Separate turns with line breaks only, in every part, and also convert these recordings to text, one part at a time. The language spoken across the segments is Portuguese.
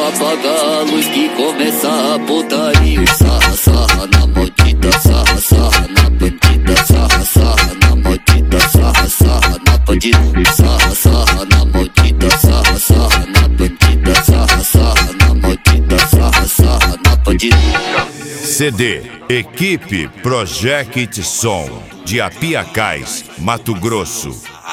apaga a luz que começa a putaria. Sarra, sarra na maldita, sarra, sarra na bandida, sarra, sarra na maldita, sarra, sarra na bandida, sarra, sarra na maldita, sarra, sarra na bandida, sarra, sarra na maldita, sarra, sarra na bandida.
CD Equipe Project Som de Apiacás, Mato Grosso.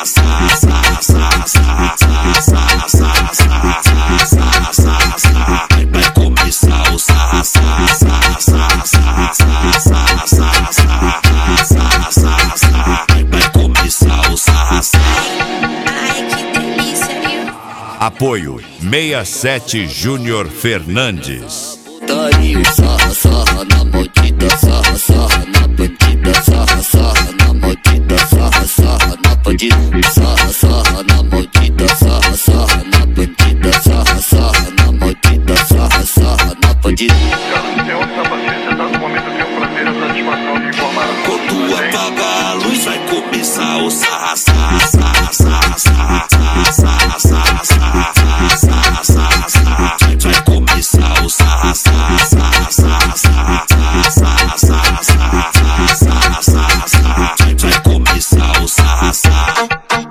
Vai começar o sarra, sarra, sarra, sarra, sarra, sarra, sarra, sarra, sarra, sarra. Vai começar o sarra, sarra.
Ai, que delícia, viu?
Apoio 67 Júnior Fernandes.
Sarra, sarra na maldita, sarra, sarra na bandida, sarra, sarra na maldita, sarra, sarra na bandida, sarra, sarra na maldita, sarra, sarra na bandida, sarra, sarra na maldita, sarra, sarra na bandida. Quando apaga a luz vai começar o sarra, sarra, sarra, sarra, sarra, sarra, sarra, sarra, sarra, sarra, sarra. Vai começar o sarra, sarra, sarra, sarra, sarra, sarra, sarra, sarra, sarra, sarra. Vai começar o sarra, sarra.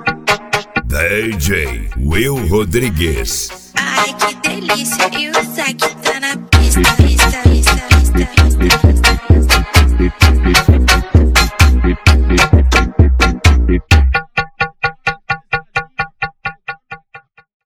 DJ Will Rodrigues.
Ai, que delícia, e o Zack tá na pista, pista, pista.